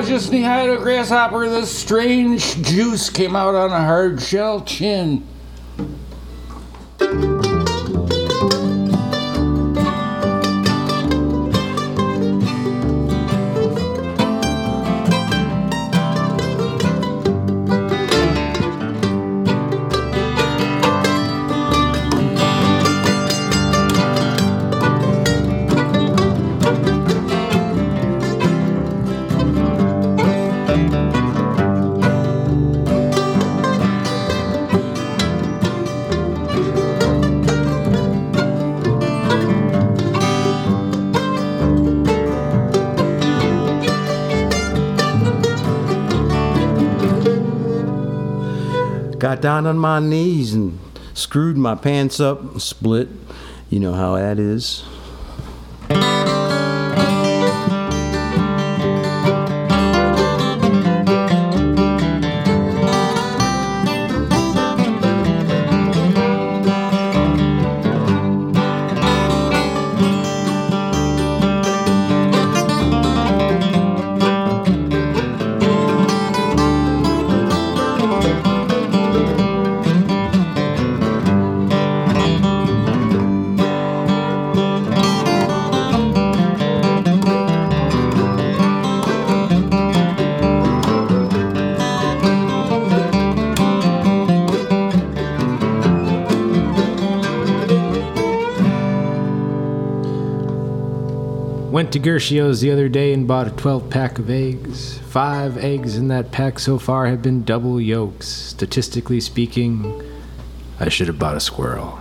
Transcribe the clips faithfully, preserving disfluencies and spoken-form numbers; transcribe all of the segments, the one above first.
was just knee-high to a grasshopper. The strange juice came out on a hard-shell chin. Got down on my knees and screwed my pants up and split. You know how that is. Went to Gershio's the other day and bought a twelve pack of eggs. Five eggs in that pack so far have been double yolks. Statistically speaking, I should have bought a squirrel.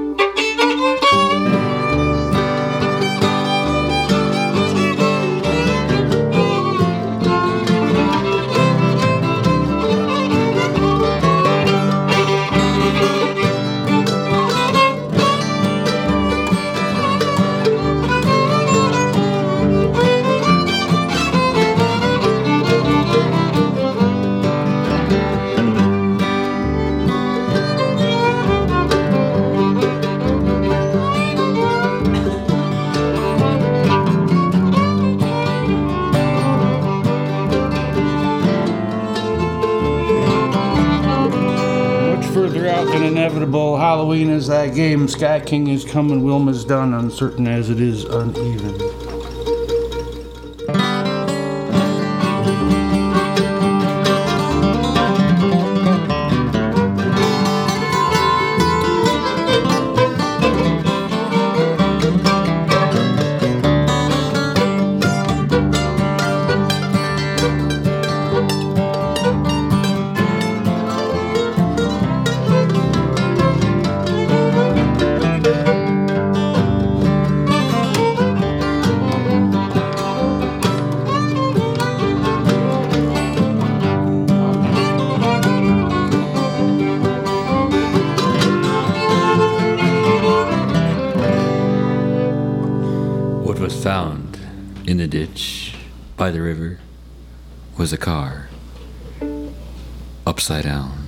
Inevitable Halloween is that game. Sky King is coming, Wilma's done, uncertain as it is uneven. Found in the ditch by the river was a car upside down.